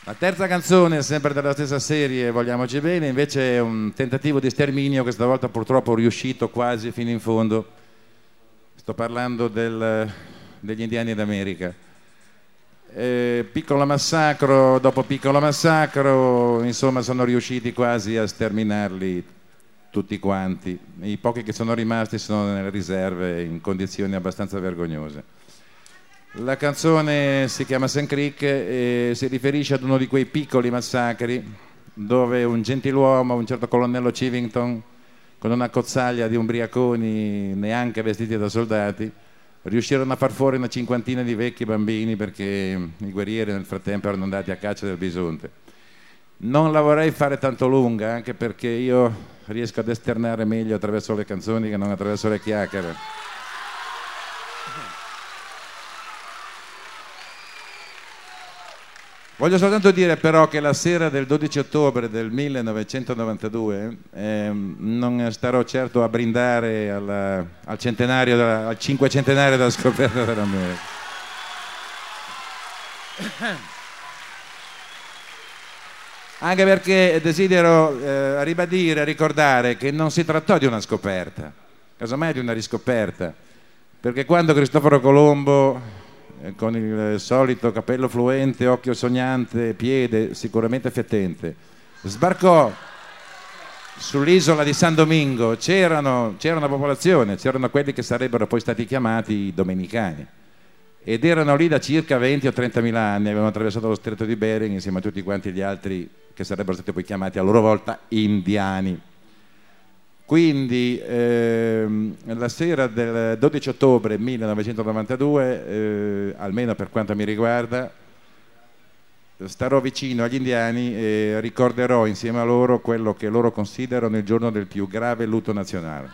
La terza canzone, sempre della stessa serie, Vogliamoci bene, invece è un tentativo di sterminio che stavolta purtroppo è riuscito quasi fino in fondo. Sto parlando degli indiani d'America. Piccolo massacro dopo piccolo massacro, insomma sono riusciti quasi a sterminarli tutti quanti. I pochi che sono rimasti sono nelle riserve in condizioni abbastanza vergognose. La canzone si chiama Sand Creek e si riferisce ad uno di quei piccoli massacri dove un gentiluomo, un certo colonnello Chivington, con una cozzaglia di ubriaconi neanche vestiti da soldati, riuscirono a far fuori una cinquantina di vecchi bambini perché i guerrieri nel frattempo erano andati a caccia del bisonte. Non la vorrei fare tanto lunga, anche perché io riesco ad esternare meglio attraverso le canzoni che non attraverso le chiacchiere. Voglio soltanto dire però che la sera del 12 ottobre del 1992 non starò certo a brindare al centenario, al cinquecentenario della scoperta dell'America. Anche perché desidero ribadire, ricordare che non si trattò di una scoperta, casomai di una riscoperta, perché quando Cristoforo Colombo, con il solito capello fluente, occhio sognante, piede sicuramente fettente, sbarcò sull'isola di San Domingo, c'era una popolazione, c'erano quelli che sarebbero poi stati chiamati i domenicani, ed erano lì da circa 20 o 30.000 anni, avevano attraversato lo stretto di Bering insieme a tutti quanti gli altri che sarebbero stati poi chiamati a loro volta indiani. Quindi la sera del 12 ottobre 1992, almeno per quanto mi riguarda, starò vicino agli indiani e ricorderò insieme a loro quello che loro considerano il giorno del più grave lutto nazionale.